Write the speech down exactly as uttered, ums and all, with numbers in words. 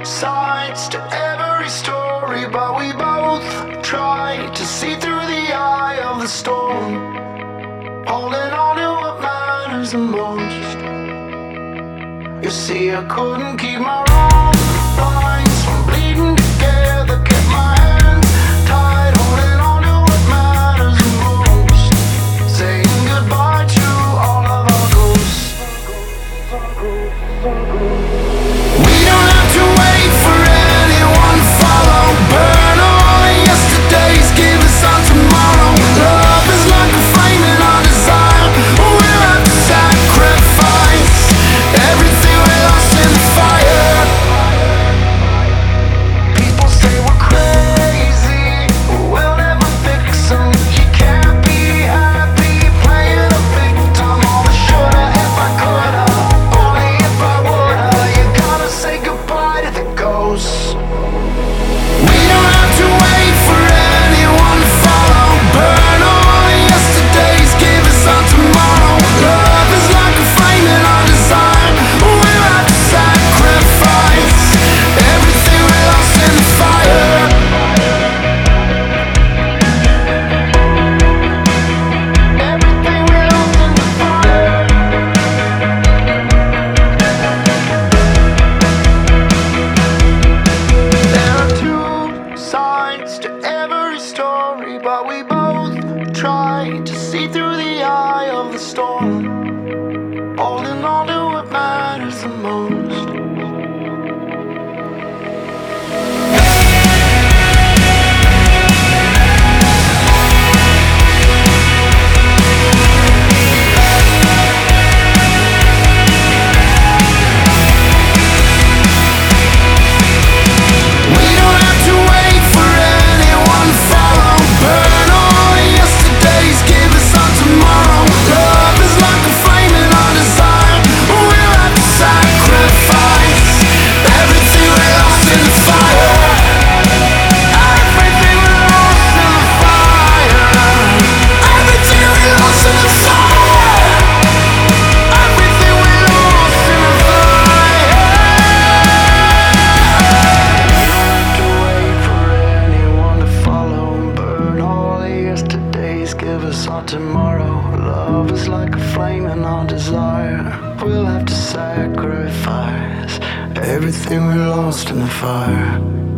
sides to every story, but we both try to see through the eye of the storm, holding on to what matters the most. You see, I couldn't keep my wrong lines from bleeding together, kept my hands tied, holding on to what matters the most, saying goodbye to all of our ghosts. We don't have to wait for anyone to follow, burn all the yesterdays, give us our tomorrow. Love is like a flame in our desire, we'll have to sacrifice everything we lost in the fire. People say we're crazy, we'll never fix them. You can't be happy playing a victim. All the shoulda if I coulda, only if I woulda. You gotta say goodbye to the ghosts. We don't have to wait for anyone to follow, burn all the yesterdays, give us our tomorrow. Love is like a flame in our desire, we'll have to sacrifice everything we lost in the fire. Everything we lost in the fire. There are two sides to every story, but we both try to see through the eye of the storm, holding on to what matters the most. We don't have to wait for anyone to follow, burn all the yesterdays, give us our tomorrow. Love is like a flame in our desire, we'll have to sacrifice everything we lost in the fire. Everything we lost in the fire. Everything we lost in the fire. Everything we lost in the fire. We don't have to wait for anyone to follow, burn all the yesterdays, give us our tomorrow. Love is like a flame in our desire, we'll have to sacrifice everything we lost in the fire.